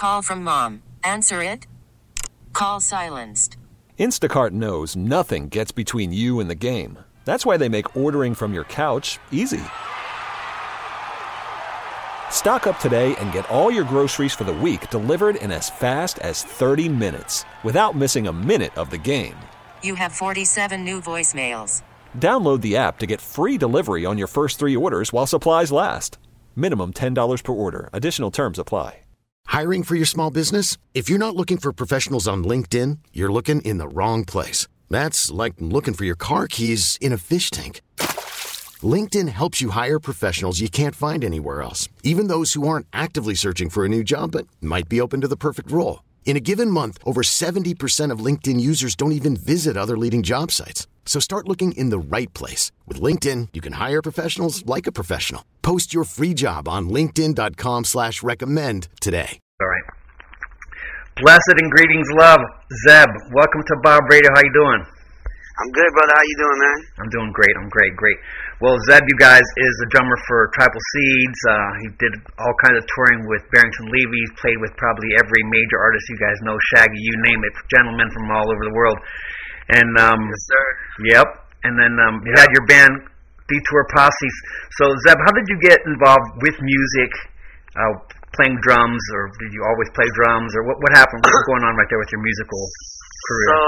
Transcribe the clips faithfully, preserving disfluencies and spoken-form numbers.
call from mom. Answer it. Call silenced. Instacart knows nothing gets between you and the game. That's why they make ordering from your couch easy. Stock up today and get all your groceries for the week delivered in as fast as thirty minutes without missing a minute of the game. You have forty-seven new voicemails. Download the app to get free delivery on your first three orders while supplies last. Minimum ten dollars per order. Additional terms apply. Hiring for your small business? If you're not looking for professionals on LinkedIn, you're looking in the wrong place. That's like looking for your car keys in a fish tank. LinkedIn helps you hire professionals you can't find anywhere else, even those who aren't actively searching for a new job but might be open to the perfect role. In a given month, over seventy percent of LinkedIn users don't even visit other leading job sites. So start looking in the right place. With LinkedIn, you can hire professionals like a professional. Post your free job on linkedin.com slash recommend today. All right. Blessed and greetings, love. Zeb, welcome to Bob Radio. How you doing? I'm good, brother. How you doing, man? I'm doing great. I'm great, great. Well, Zeb, you guys, is a drummer for Tribal Seeds. Uh, he did all kinds of touring with Barrington Levy. He's played with probably every major artist you guys know, Shaggy, you name it, gentlemen from all over the world. And um, yes, sir. Yep. And then um, you had your band, Detour Posse. So, Zeb, how did you get involved with music, uh, playing drums, or did you always play drums, or what, what happened? What was going on right there with your musical career? So...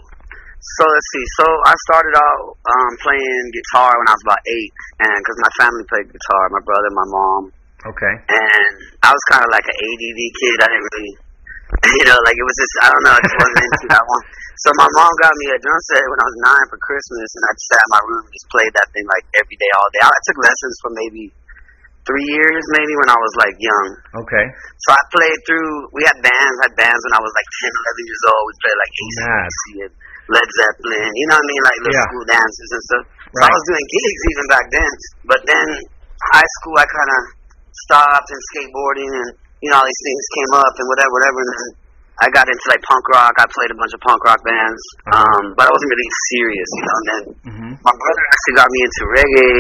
So let's see. So I started out um, playing guitar when I was about eight, and because my family played guitar, my brother, my mom. Okay. And I was kind of like an A D D kid. I didn't really, you know, like it was just I don't know, I just wasn't into that one. So my mom got me a drum set when I was nine for Christmas, and I just sat in my room and just played that thing like every day, all day. I took lessons for maybe three years, maybe when I was like young. Okay. So I played through. We had bands, had bands when I was like ten, eleven years old. We played like A C D C and Led Zeppelin, you know what I mean, like little yeah. school dances and stuff. So right. I was doing gigs even back then. But then high school, I kind of stopped and skateboarding, and you know all these things came up and whatever, whatever. And then I got into like punk rock. I played a bunch of punk rock bands, um, but I wasn't really serious, you know. And then mm-hmm. my brother actually got me into reggae.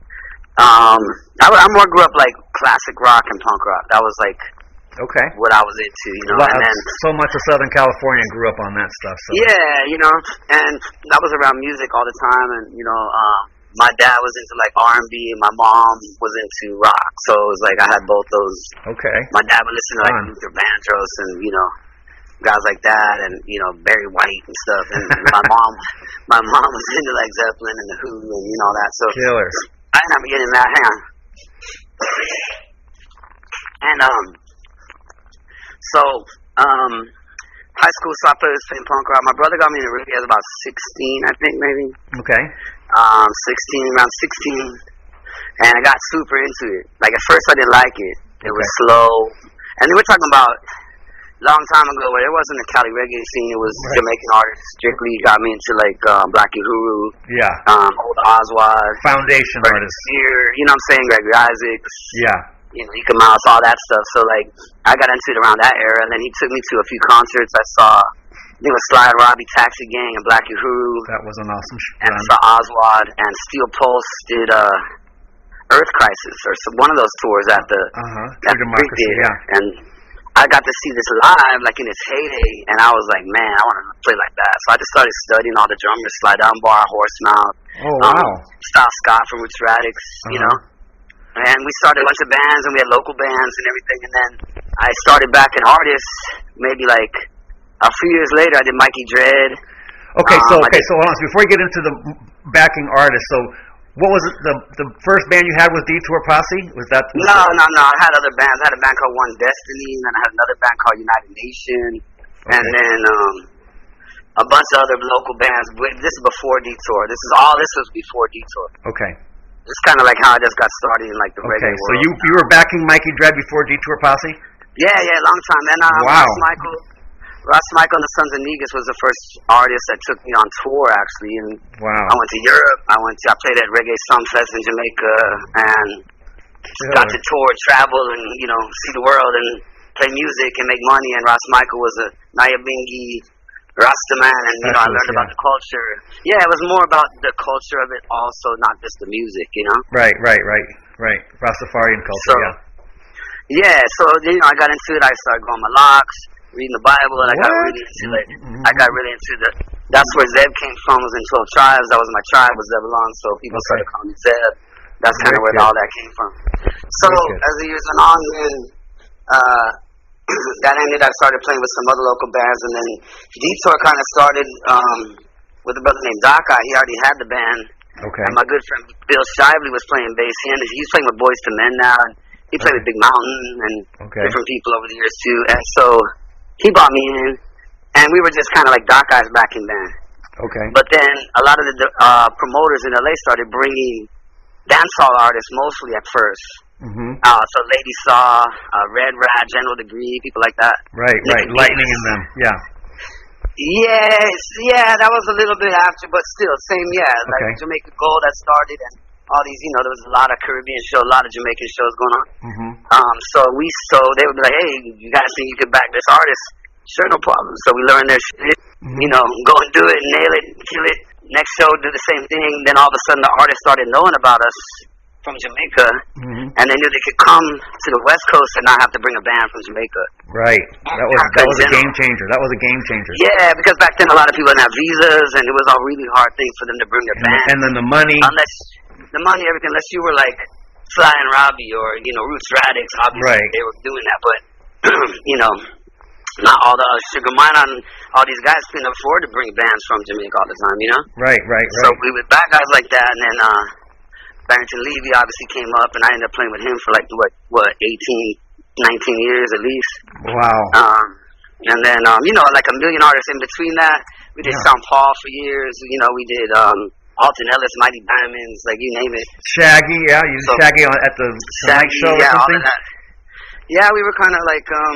Um, I, I more grew up like classic rock and punk rock. That was like. Okay. What I was into, you know, well, and then so much of Southern California grew up on that stuff. So. Yeah, you know, and I was around music all the time, and you know, um, my dad was into like R and B, and my mom was into rock, so it was like I had both those. Okay. My dad would listen to like Luther Vandross and you know, guys like that, and you know, Barry White and stuff, and my mom, my mom was into like Zeppelin and the Who and you know that. So killers. I ended up getting that. Hang on. And um. So, um, high school, so I played playing punk rock. My brother got me into reggae. I was about sixteen, I think, maybe. Okay. Um, sixteen, around sixteen, and I got super into it. Like, at first I didn't like it. It okay. was slow. And then we're talking about a long time ago where there wasn't a Cali reggae scene. It was right. Jamaican artists. Strictly got me into, like, um, Black Uhuru. Yeah. Um, Old Oswald. Foundation Brandon artists. Spear, you know what I'm saying? Gregory Isaacs. Yeah. You know, Ika Mouse, all that stuff. So, like, I got into it around that era, and then he took me to a few concerts. I saw, I think it was Sly and Robbie, Taxi Gang, and Black Uhuru. That was an awesome show. And I saw Oswald, and Steel Pulse did uh, Earth Crisis, or some, one of those tours at the, uh-huh. at the Greek Theater. Yeah. And I got to see this live, like, in its heyday, and I was like, man, I want to play like that. So I just started studying all the drummers, Sly Dunbar, Horsemouth. Oh, wow. Um, Styles Scott from Roots Radics, uh-huh. you know. And we started a bunch of bands, and we had local bands and everything. And then I started backing artists. Maybe like a few years later, I did Mikey Dread. Okay, um, so okay, so hold on. So before you get into the backing artists, so what was it? The the first band you had was Detour Posse? Was that? Was no, that? no, no. I had other bands. I had a band called One Destiny, and then I had another band called United Nation, okay. and then um, a bunch of other local bands. This is before Detour. This is all. This was before Detour. Okay. It's kind of like how I just got started in like the okay, reggae world. Okay, so you you were backing Mikey Dread before Detour Posse? Yeah, yeah, long time. And uh, wow. Ross Michael, Ross Michael and the Sons of Negus was the first artist that took me on tour actually. And wow. I went to Europe. I went to I played at Reggae Sumfest in Jamaica, and really? got to tour, travel, and you know see the world and play music and make money. And Ross Michael was a Nyabingi Rastaman, and you know, I learned yeah. about the culture. Yeah, it was more about the culture of it, also not just the music, you know. Right, right, right, right. Rastafarian culture. So, yeah. Yeah, so you know, I got into it. I started going my locks, reading the Bible, and I got What? really into it. Mm-hmm. I got really into the. That's where Zeb came from. Was in twelve Tribes. That was my tribe. Was Zebulon. So people Okay. started calling me Zeb. That's kind of where Wicked. all that came from. So Wicked. as the years went on, then uh, that ended. I started playing with some other local bands, and then Detour kind of started um, with a brother named Daka. He already had the band. Okay. And my good friend Bill Shively was playing bass. He ended, he's playing with Boys to Men now. And he played with Big Mountain and Okay. different people over the years too. And so he brought me in, and we were just kind of like Doc Eye's backing band. Okay. But then a lot of the uh, promoters in L A started bringing dancehall artists mostly at first. Mm-hmm. Uh, so Lady Saw, uh, Red Rat, General Degree, people like that. Right, right. Nicky Lightning Beats. in them. Yeah. Yes, yeah, that was a little bit after, but still, same, yeah. Like Okay. Jamaica Gold that started, and all these, you know, there was a lot of Caribbean shows, a lot of Jamaican shows going on. Mm-hmm. Um, so we, so they would be like, hey, you guys think you could back this artist? Sure, no problem. So we learned their shit, Mm-hmm. you know, go and do it, nail it, kill it. Next show, do the same thing. Then all of a sudden, the artists started knowing about us from Jamaica, Mm-hmm. and they knew they could come to the West Coast and not have to bring a band from Jamaica. Right. That was that was a game changer. That was a game changer. Yeah, because back then a lot of people didn't have visas, and it was a really hard thing for them to bring their And, band. and then the money. Unless the money, everything, unless you were like Sly and Robbie or you know Roots Radix, obviously Right. they were doing that. But you know, not all the uh, Sugar Minott and all these guys couldn't afford to bring bands from Jamaica all the time. You know, Right, right, right. so we would back guys like that, and then uh, Barrington Levy obviously came up, and I ended up playing with him for like what what eighteen, nineteen years at least. Wow. Um, and then, um, you know, like a million artists in between that. We did Yeah. Sean Paul for years. You know, we did um, Alton Ellis, Mighty Diamonds, like you name it. Shaggy, yeah. You So- Shaggy on, at the Tonight Shaggy, Show or yeah, all something? of that. Yeah, we were kind of like, um,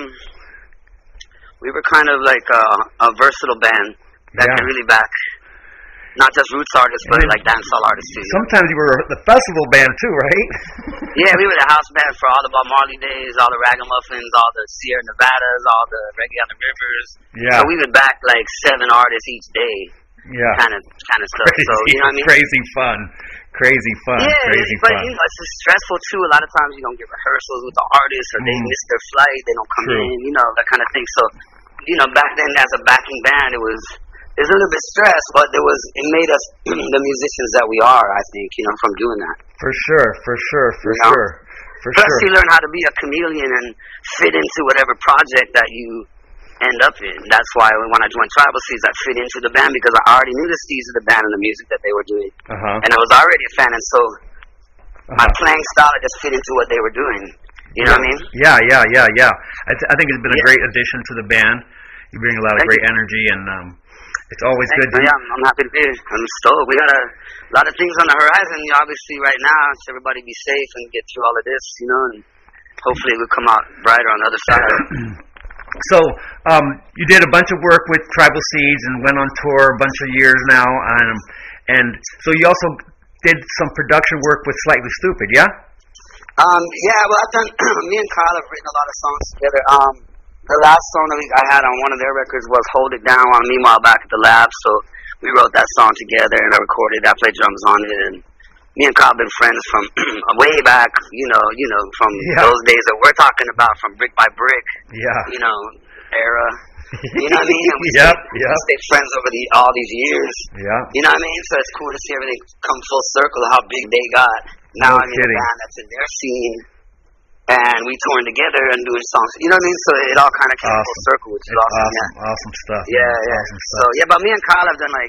we were kind of like a, a versatile band that Yeah. could really back not just roots artists, but And like dancehall artists too. Sometimes you were the festival band too, right? Yeah, we were the house band for all the Bob Marley days, all the Ragamuffins, all the Sierra Nevadas, all the Reggae on the Rivers. Yeah. So we would back like seven artists each day, Yeah. kind of kind of stuff. Crazy, So you know what I mean? crazy fun. Crazy fun. Yeah, crazy but fun. you know, it's just stressful too. A lot of times you don't get rehearsals with the artists, or they Mm. miss their flight, they don't come True. in, you know, that kind of thing. So, you know, back then as a backing band, it was it was a little bit stressed, but there was it made us the musicians that we are. I think you know from doing that. For sure, for sure, for You know? sure. For Plus, sure. you learn how to be a chameleon and fit into whatever project that you end up in. That's why when I joined Tribal Seeds, I fit into the band because I already knew the steeds of the band and the music that they were doing, Uh-huh. and I was already a fan. And so my Uh-huh. playing style just fit into what they were doing. You know what I mean? Yeah, yeah, yeah, yeah. I, th- I think it's been a Yeah. great addition to the band. You bring a lot of Thank great you. energy, and um, it's always Thanks, good. man. To, Yeah, I'm, I'm happy to be here. I'm stoked. We got a lot of things on the horizon. You know, obviously, right now, so everybody be safe and get through all of this. You know, and hopefully we'll come out brighter on the other side. So, um, you did a bunch of work with Tribal Seeds and went on tour a bunch of years now, um, and so you also did some production work with Slightly Stupid, yeah? Um, yeah, well, I've done. Me and Kyle have written a lot of songs together. Um, the last song that we, I had on one of their records was "Hold It Down" on Meanwhile Back at the Lab. So we wrote that song together, and I recorded. I played drums on it, and me and Kyle have been friends from way back. You know, you know, from Yeah. those days that we're talking about, from Brick by Brick. Yeah. You know, era. You know what I mean? And we Yep, stayed, yep. we stayed friends over the all these years. Yeah. You know what I mean? So it's cool to see everything come full circle, how big they got. Now No I'm in a kidding. band that's in their scene, and we touring together and doing songs. You know what I mean? So it all kind of came Awesome. full circle, which is It's awesome. awesome, awesome stuff. Yeah, yeah. man. yeah. Awesome So stuff. yeah, but me and Kyle have done like,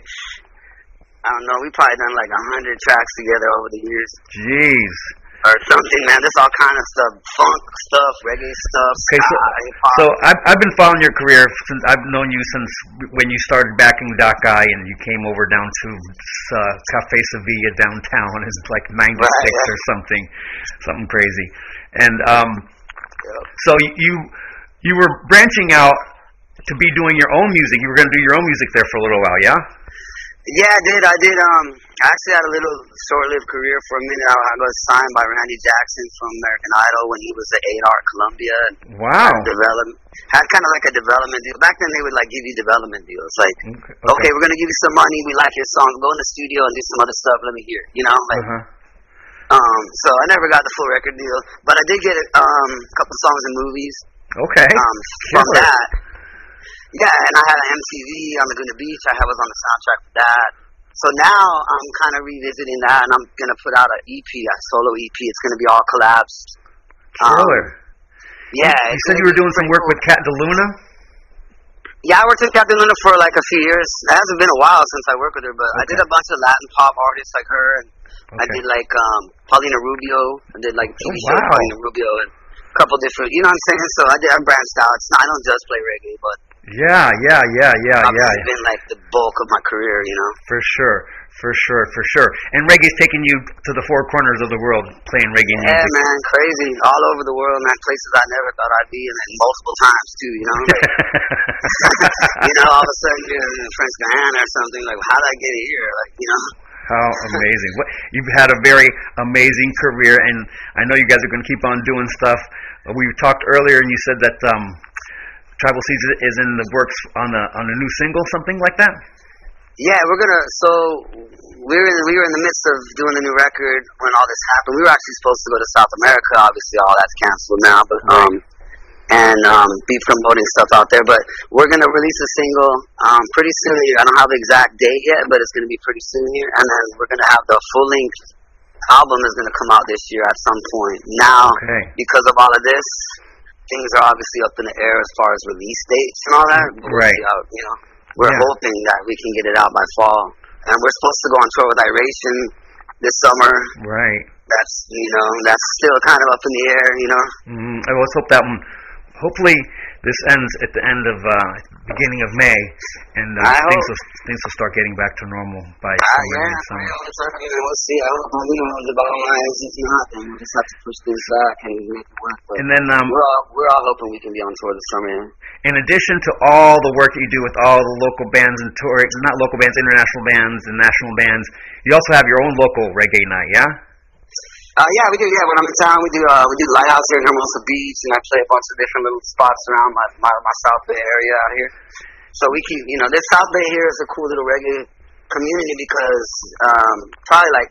I don't know, we probably done like a hundred tracks together over the years. Jeez. Or something, man. There's all kind of stuff. Funk stuff, reggae stuff, Okay, so, ska, hip-hop. so I've, I've been following your career since I've known you since when you started backing Doc Eye and you came over down to uh, Cafe Sevilla downtown. It's like ninety-six Right, yeah. or something, something crazy. And um, Yep. so you you were branching out to be doing your own music. You were going to do your own music there for a little while, yeah? Yeah, I did. I did. Um, I actually had a little short-lived career for a minute. I, I got signed by Randy Jackson from American Idol when he was at A and R Columbia. Wow. Develop had kind of like a development deal. Back then, they would like give you development deals. Like, Okay. okay, we're gonna give you some money. We like your songs. Go in the studio and do some other stuff. Let me hear. it. You know, like Uh-huh. Um, so I never got the full record deal, but I did get um, a couple songs in movies. Okay. Um, from that. Yeah, and I had an M T V on Laguna Beach. I was on the soundtrack for that. So now I'm kind of revisiting that, and I'm going to put out an E P, a solo E P. It's going to be all collabs. Um, Killer. Yeah. You said you were doing some work with Cat DeLuna? Yeah, I worked with Cat DeLuna for like a few years. It hasn't been a while since I worked with her, but okay. I did a bunch of Latin pop artists like her, and okay. I did like um, Paulina Rubio. I did like T V oh, show wow. with Paulina Rubio and a couple different, you know what I'm saying? So I did, I branched out. It's not, I don't just play reggae, but yeah, yeah, yeah, yeah, I've yeah. It's been like the bulk of my career, you know. For sure, for sure, for sure. And reggae's taking you to the four corners of the world, playing reggae music. Yeah, man, crazy, all over the world, man. Places I never thought I'd be in, and multiple times too, you know. Like, you know, all of a sudden you're in French Guiana or something. Like, how did I get here? Like, you know. How amazing. What, you've had a very amazing career, and I know you guys are going to keep on doing stuff. We talked earlier, and you said that um, Tribal Seeds is in the works on a on a new single, something like that? Yeah, we're going to, so we were, in, we were in the midst of doing the new record when all this happened. We were actually supposed to go to South America. Obviously, all that's canceled now, but um, and um, be promoting stuff out there. But we're going to release a single um, pretty soon. I don't have the exact date yet, but it's going to be pretty soon here. And then we're going to have the full-length album is going to come out this year at some point. Now, okay. because of all of this, things are obviously up in the air as far as release dates and all that. But right. We'll see how, you know, we're yeah. hoping that we can get it out by fall. And we're supposed to go on tour with Iration this summer. Right. That's, you know, that's still kind of up in the air, you know. Mm-hmm. I let's hope that one, hopefully this ends at the end of, uh, beginning of May, and uh, things will, things will start getting back to normal by uh, summer. Yeah, summer. Yeah, we'll see. I hope, you know, the bottom line is it's not, and we'll just have to push things back and make it work. But and then, um, we're all, we're all hoping we can be on tour this summer. In addition to all the work that you do with all the local bands and tour, not local bands, international bands and national bands, you also have your own local reggae night, yeah? Uh, yeah, we do. Yeah, when I'm in town, we do. Uh, we do Lighthouse here in Hermosa Beach, and I play a bunch of different little spots around my my, my South Bay area out here. So we keep, you know, this South Bay here is a cool little reggae community because um, probably like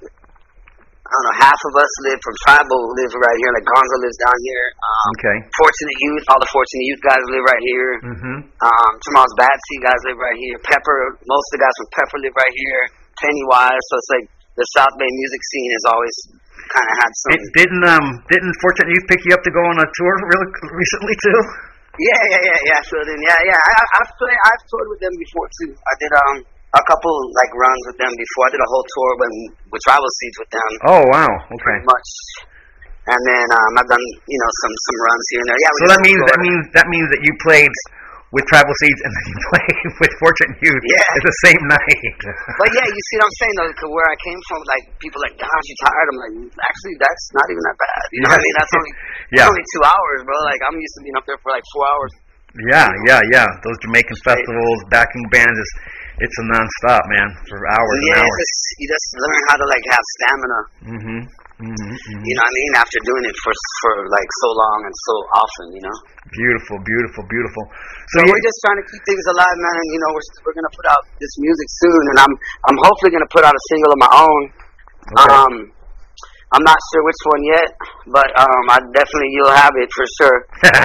I don't know, half of us live from Tribal live right here. Like Gonzo lives down here. Um, okay. Fortunate Youth, all the Fortunate Youth guys live right here. Mm-hmm. Um, Jamal's Batsy guys live right here. Pepper, most of the guys from Pepper live right here. Pennywise, so it's like the South Bay music scene has always kind of had some. It didn't um didn't Fortunate Youth pick you up to go on a tour really recently too? Yeah, yeah, yeah, yeah. So then, yeah, yeah. I, I've played, I've toured with them before too. I did um a couple like runs with them before. I did a whole tour when with Tribal Seeds with them. Oh wow, okay. Pretty much. And then um I've done you know some some runs here and there. Yeah. So that means that means that means that you played with Tribal Seeds and then you played with Fortunate Youth yeah. at the same night. But yeah, you see what I'm saying though, cause where I came from, like people like, gosh, you tired? I'm like, actually, that's not even that bad. You know yes. what I mean? That's only yeah. that's only two hours, bro. Like I'm used to being up there for like four hours. Yeah, yeah, yeah. Those Jamaican festivals, backing bands, is it's a nonstop, man, for hours yeah, and hours. Just, you just learn how to like have stamina. Mm-hmm. Mm-hmm, mm-hmm. You know what I mean? After doing it for for like so long and so often, you know. Beautiful, beautiful, beautiful. So, so yeah. we're just trying to keep things alive, man. And you know, we're we're gonna put out this music soon, and I'm I'm hopefully gonna put out a single of my own. Okay. Um, I'm not sure which one yet, but um, I definitely you'll have it for sure.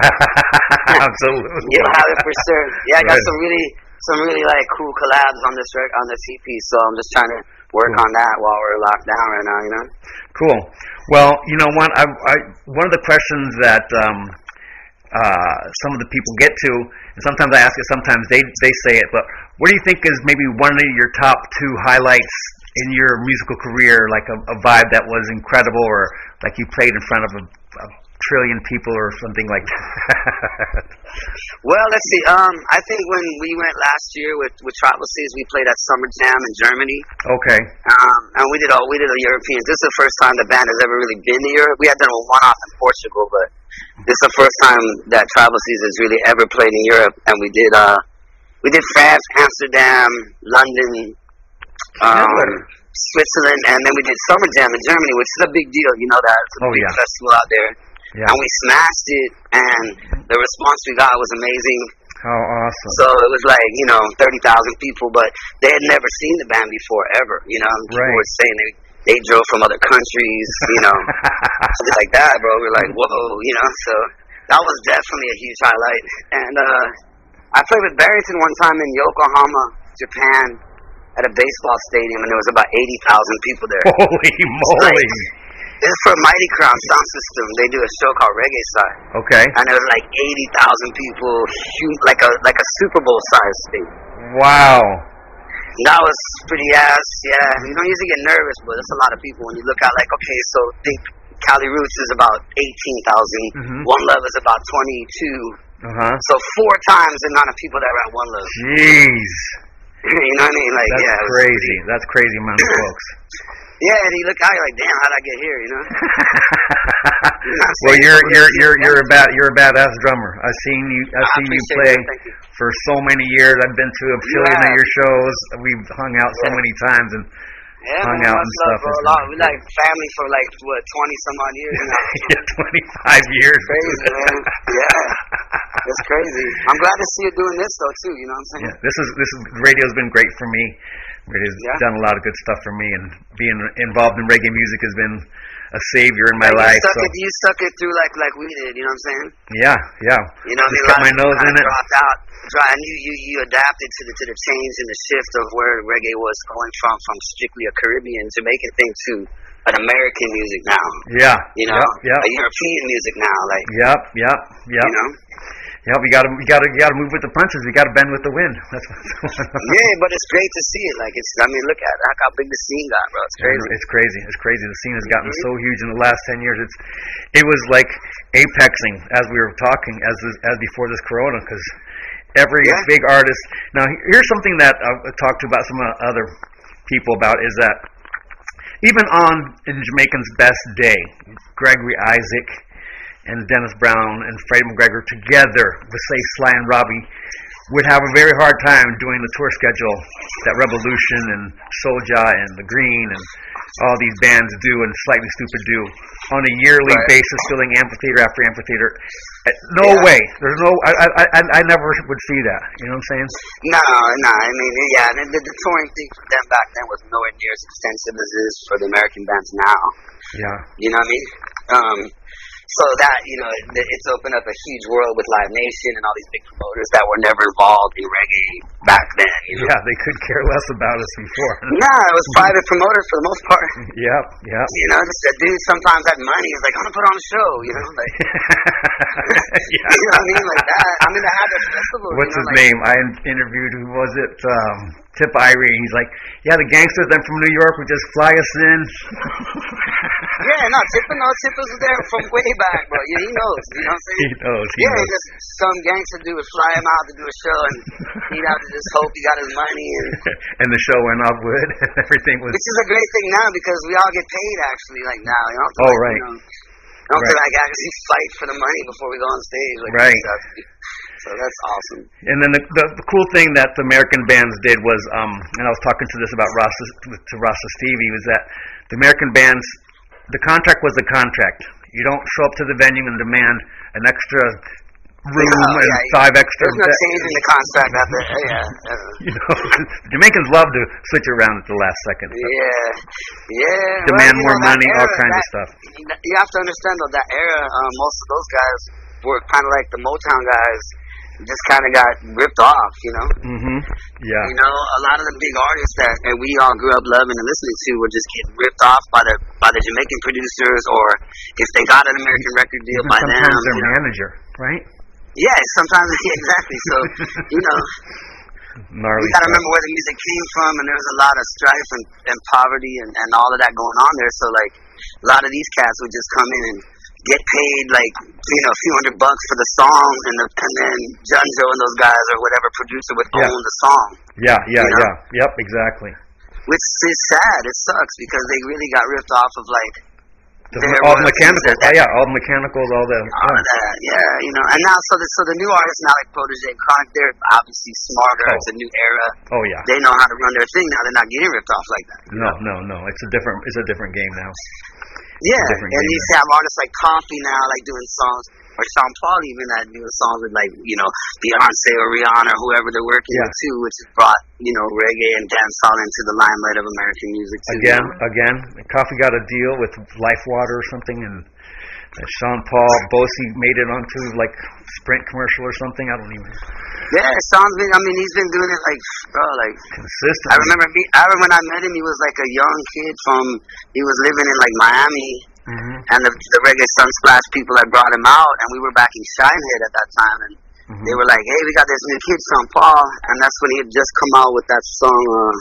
Absolutely, you'll have it for sure. Yeah, I got Good. some really some really like cool collabs on this rec- on this E P, so I'm just trying to work cool. on that while we're locked down right now, you know. Cool. Well, you know, one I, I one of the questions that um, uh, some of the people get to, and sometimes I ask it, sometimes they they say it, but what do you think is maybe one of your top two highlights in your musical career, like a, a vibe that was incredible, or like you played in front of a, a trillion people or something like that? Well, let's see. Um, I think when we went last year with with Tribal Seeds, we played at Summer Jam in Germany. Okay. Um, and we did all we did a Europeans. This is the first time the band has ever really been to Europe. We had done a one-off in Portugal, but this is the first time that Tribal Seeds has really ever played in Europe. And we did uh, we did France, Amsterdam, London, um, Switzerland, and then we did Summer Jam in Germany, which is a big deal. You know that it's a oh, big yeah. festival out there. Yeah. And we smashed it, and the response we got was amazing. How awesome. So it was like, you know, thirty thousand people, but they had never seen the band before, ever. You know, people right. were saying they, they drove from other countries, you know, just like that, bro. We're like, whoa, you know. So that was definitely a huge highlight. And uh, I played with Barrington one time in Yokohama, Japan, at a baseball stadium, and there was about eighty thousand people there. Holy moly! Like, this is for Mighty Crown Sound System. They do a show called Reggae Side. Okay. And there was like eighty thousand people, huge, like a like a Super Bowl size stage. Wow. That was pretty ass, yeah. You don't usually get nervous, but that's a lot of people when you look at like, okay, so think Cali Roots is about eighteen thousand. Mm-hmm. One Love is about twenty-two. Uh-huh. So four times the amount of people that were at One Love. Jeez. You know what I mean? Like, that's yeah, crazy. Pretty... That's crazy amount of folks. Yeah, and you look out, you're like, damn, how'd I get here? You know. Well, you're you're you're you're a bad you're a badass drummer. I've seen you I've seen you play you. for so many years. I've been to a billion Yeah. of your shows. We've hung out so Yeah. many times and yeah, hung man, out much and love, stuff. bro. A lot. We like family for like what twenty some odd years now. Yeah, twenty-five years. Crazy, man. Yeah, it's crazy. I'm glad to see you doing this though too. You know what I'm saying? Yeah, this is this is radio's been great for me. Radio's Yeah. done a lot of good stuff for me, and being involved in reggae music has been a savior in my like life. You stuck, So. it, you stuck it through like like we did. You know what I'm saying? Yeah, yeah. You know, Just I mean, kept my nose in it. Dropped out, dry, and you, you you adapted to the to the change and the shift of where reggae was going from from strictly a Caribbean Jamaican thing to an American music now. Yeah. You know, Yep. Yep. a European music now. Like. Yep. Yep. Yep. You know. Yeah, we gotta, we gotta, we gotta move with the punches. We gotta bend with the wind. That's what. Yeah, but it's great to see it. Like it's, I mean, look at it. Look how big the scene got, bro. It's crazy. It's crazy. It's crazy. The scene has gotten Mm-hmm. so huge in the last ten years. It's, it was like apexing as we were talking, as this, as before this Corona, because every Yeah. big artist. Now, here's something that I've talked to about some other people about is that even on in Jamaican's best day, Gregory Isaac and Dennis Brown and Freddie McGregor together with, say, Sly and Robbie would have a very hard time doing the tour schedule that Revolution and Soulja and The Green and all these bands do and Slightly Stupid do on a yearly Right. basis, filling amphitheater after amphitheater. No Yeah. way. There's no. I, I I I never would see that. You know what I'm saying? No, no. I mean, yeah. The, the, the touring thing for them back then was nowhere near as extensive as it is for the American bands now. Yeah. You know what I mean? Um, so that, you know, it, it's opened up a huge world with Live Nation and all these big promoters that were never involved in reggae back then. You know? Yeah, they could care less about us before. Nah, it was private promoters for the most part. Yep, yep. You know, just that dude sometimes had money. He's like, I'm gonna put on a show. You know, like, Yeah. you know what I mean? Like that. I mean, they had their festivals. What's you know, his like, name? I interviewed, who was it? Um, Tip Irie. He's like, yeah, the gangsters then from New York would just fly us in. Yeah, no, Tipper, no, Tipper was there from way back, bro. Yeah, he knows. You know what I'm saying? He knows. He yeah, knows. just some gangster dude would fly him out to do a show, and he'd have to just hope he got his money. And And the show went off good. Everything was. which is a great thing now because we all get paid actually, like now. You don't have to, Oh, like, right. You know, you don't have to Right. like actually fight for the money before we go on stage. Like, Right. stuff. So that's awesome. And then the, the the cool thing that the American bands did was, um, and I was talking to this about Rasta to Rasta Stevie, was that the American bands, the contract was the contract. You don't show up to the venue and demand an extra room No, and yeah, five extra. There's no be- change in the contract after. Yeah. Uh, You know, Jamaicans love to switch around at the last second. Yeah, yeah. Demand well, you more know, that money, all era, kinds of that- stuff. You have to understand though, that era, uh, most of those guys were kind of like the Motown guys, just kind of got ripped off, you know. Mm-hmm. Yeah. You know, a lot of the big artists that, that we all grew up loving and listening to were just getting ripped off by the by the Jamaican producers, or if they got an American record deal Even by sometimes them. their you know. manager, right? Yeah, sometimes yeah, exactly. So you know. Gnarly You gotta stuff. remember where the music came from, and there's a lot of strife and, and poverty and, and all of that going on there. So like, a lot of these cats would just come in and get paid like, you know, a few hundred bucks for the song, and the, and then Junjo and those guys or whatever producer would Yeah. own the song. Yeah, yeah, you know? yeah. Yep, exactly. Which is sad. It sucks because they really got ripped off of like The, their all the royalties mechanicals. and- Oh, yeah, all the mechanicals, all the. all of that, yeah, you know. And now, so the so the new artists now, like Protege and Chronic, they're obviously smarter. Oh. It's a new era. Oh, yeah. They know how to run their thing now. They're not getting ripped off like that. No, no, no. It's a different. It's a different game now. Yeah, and you see have artists like Coffee now, like doing songs, or Sean Paul even that doing songs with like you know Beyonce or Rihanna or whoever they're working yeah. with too, which has brought you know reggae and dancehall into the limelight of American music too. Again, you know? again, Coffee got a deal with Life Water or something, and uh, Sean Paul Bosey made it onto like Sprint commercial or something. I don't even. Yeah, Sean's been. I mean, he's been doing it like, bro, like consistent. I remember. He, I remember when I met him. He was like a young kid from. He was living in like Miami, mm-hmm. and the, the Reggae Sunsplash people had brought him out, and we were back in Shinehead at that time, and mm-hmm. they were like, "Hey, we got this new kid, Sean Paul," and that's when he had just come out with that song. Uh,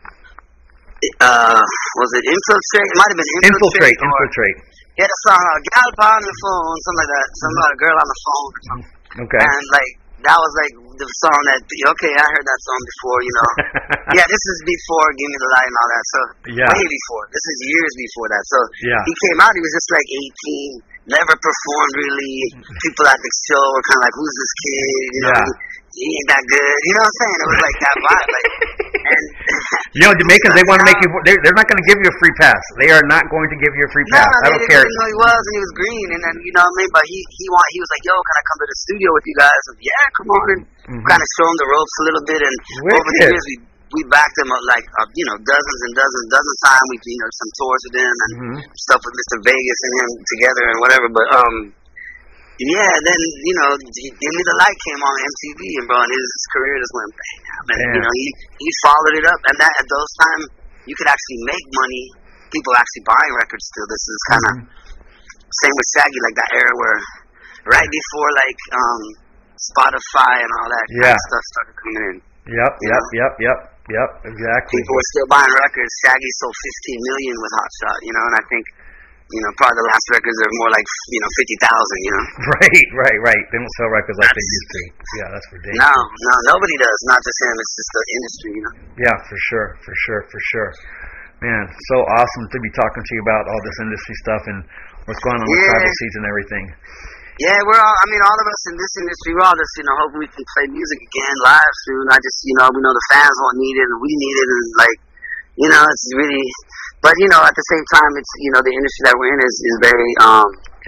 uh was it Infiltrate? It might have been Infiltrate. Infiltrate. Or, infiltrate. Yeah, the song uh, "Gal on the phone," something like that. Something about a girl on the phone or something. Okay. And like. That was like the song that, okay, I heard that song before, you know. Yeah, this is before Give Me the Light and all that. So, yeah. way before. This is years before that. So, yeah. he came out, he was just like eighteen, never performed really. People at the show were kind of like, who's this kid? You know, yeah. he, he ain't that good. You know what I'm saying? It was like that vibe. Like, and you know, Jamaicans, they want to make you, they're, they're not going to give you a free pass. They are not going to give you a free pass. No, I don't they care. didn't know he was, and he was green, and then, you know what I mean? But he, he, want, he was like, yo, can I come to the studio with you guys? And, yeah, come on. And mm-hmm. kind of show him the ropes a little bit, and Wicked. over the years, we we backed him up like, uh, you know, dozens and dozens, dozens of times. We, you know, some tours with him and mm-hmm. stuff with Mister Vegas and him together and whatever. But, um, yeah, then, you know, Give Me the Light came on M T V, and, bro, and his, his career just went bam. And, yeah. you know, he, he followed it up. And that at those times, you could actually make money. People actually buying records still. This is kind of mm-hmm. same with Shaggy, like that era where right before, like, um, Spotify and all that yeah. kind of stuff started coming in. Yep, yep, yep, yep, yep, exactly. People were still buying records. Shaggy sold fifteen million with Hot Shot, you know, and I think, you know, probably the last records are more like, you know, fifty thousand, you know. Right, right, right. They don't sell records like they used to. Yeah, that's ridiculous. No, no, nobody does. Not just him. It's just the industry, you know. Yeah, for sure, for sure, for sure. Man, so awesome to be talking to you about all this industry stuff and what's going on with yeah. Tribal Seeds and everything. Yeah, we're all, I mean, all of us in this industry, we're all just, you know, hoping we can play music again live soon. I just, you know, we know the fans won't need it and we need it. And, like, you know, it's really, but, you know, at the same time, it's, you know, the industry that we're in is, is very, um,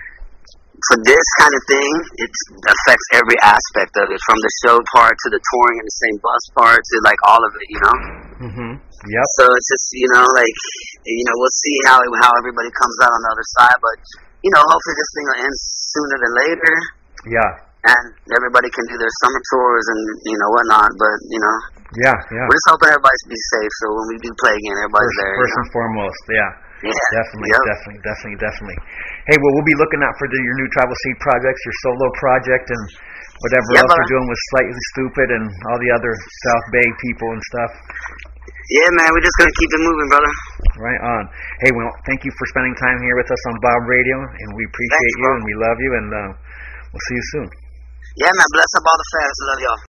for this kind of thing, it affects every aspect of it, from the show part to the touring and the same bus part to, like, all of it, you know? Mm-hmm. Yep. So it's just, you know, like, you know, we'll see how, how everybody comes out on the other side, but, you know, hopefully this thing will end sooner than later. Yeah. And everybody can do their summer tours and, you know, whatnot. But, you know. Yeah, yeah. We're just hoping everybody's be safe. So when we do play again, everybody's first, there. First you know? and foremost, yeah. Yeah. Definitely, yep. definitely, definitely, definitely. Hey, well, we'll be looking out for the, your new Tribal Seed projects, your solo project, and whatever yep, else uh, you're doing with Slightly Stupid and all the other South Bay people and stuff. Yeah, man, we're just going to keep it moving, brother. Right on. Hey, well, thank you for spending time here with us on Bob Radio, and we appreciate Thanks, you, bro. and we love you, and uh, we'll see you soon. Yeah, man, bless up all the fans. Love y'all.